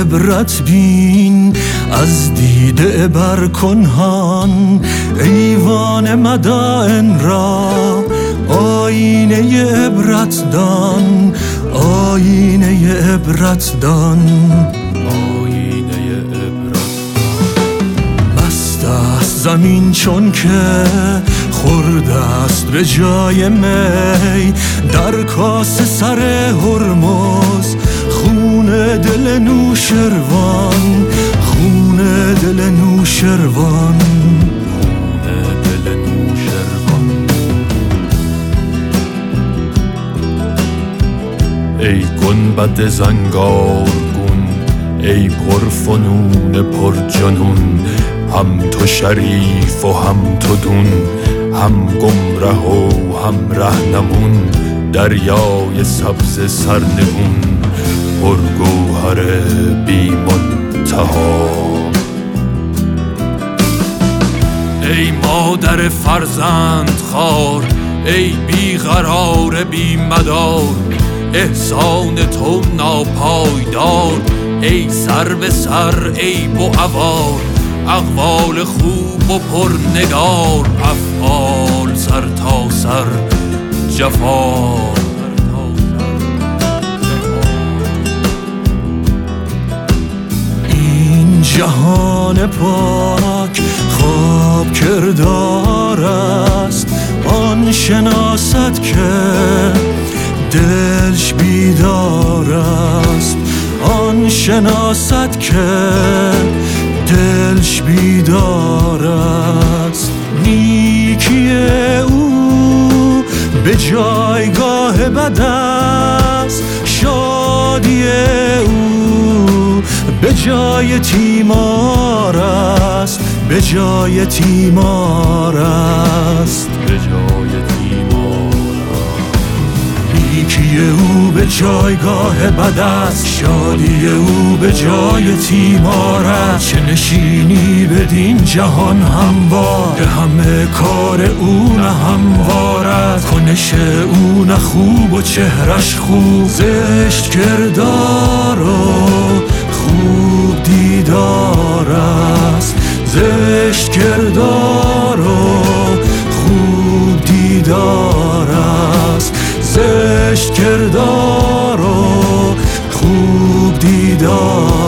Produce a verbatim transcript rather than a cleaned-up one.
عبرت بین از دیده بر کنهان، ایوان مدائن را آینه عبرت دان، آینه عبرت دان، آینه عبرت دان. مست است زمین چون که خورده است به جای می، در کاسه سر هرمز خون دل نوشروان، خون دل نوشروان، خون دل نوشروان. ای گنبد زنگارگون، ای پرفنون پرجنون، هم تو شریف و هم تو دون، هم گمره و هم رهنمون، دریای سبز سرنگون، پرگوهر بی منتها. ای مادر فرزند خوار، ای بیقرار بی مدار، احسان تو ناپایدار، ای سر به سر عیب و عوار، اقوال خوب و پرنگار، افعال سر تا سر جفا. این جهان پاک خواب کردار است، آن شناسد که دلش بیدار است، آن شناسد که دلش بیدار است. نیکی او به جایگاه بد است، شادی او به جای تیمار است، به جای تیمار است، به جای تیمار است. نیکی او به جایگاه بد است، شادی او به جای تیمار است. چه نشینی بدین جهان هموار، همه کار او نه هموار است. کنش او نه خوب و چهرش خوب، زشت کردار و خوب دیدار است، زشت کردار و خوب دیدار است، زشت کردار و خوب دیدار.